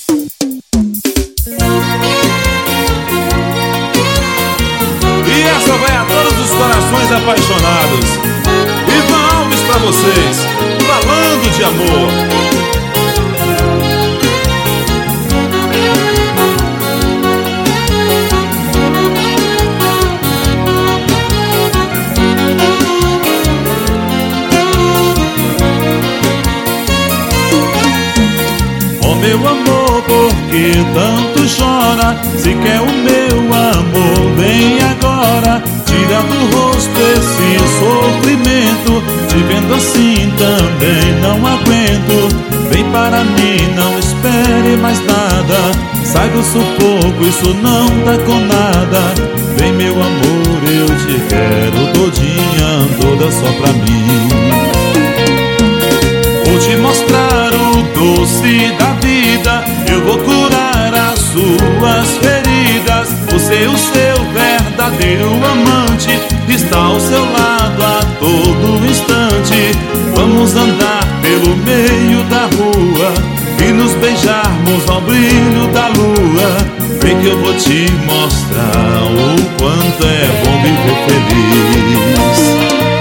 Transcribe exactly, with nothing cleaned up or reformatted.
E essa vai a todos os corações apaixonados. Ivan Alves pra vocês, falando de amor. Meu amor, por que tanto chora? Se quer o meu amor, vem agora. Tira do rosto esse sofrimento. Te vendo assim também não aguento. Vem para mim, não espere mais nada. Sai do sufoco, isso não tá com nada. Vem meu amor, eu te quero todinha, toda só pra mim. Vou te mostrar o doce da vida, eu vou curar as suas feridas. Você, o seu verdadeiro amante, está ao seu lado a todo instante. Vamos andar pelo meio da rua e nos beijarmos ao brilho da lua. Vem que eu vou te mostrar o quanto é bom viver feliz.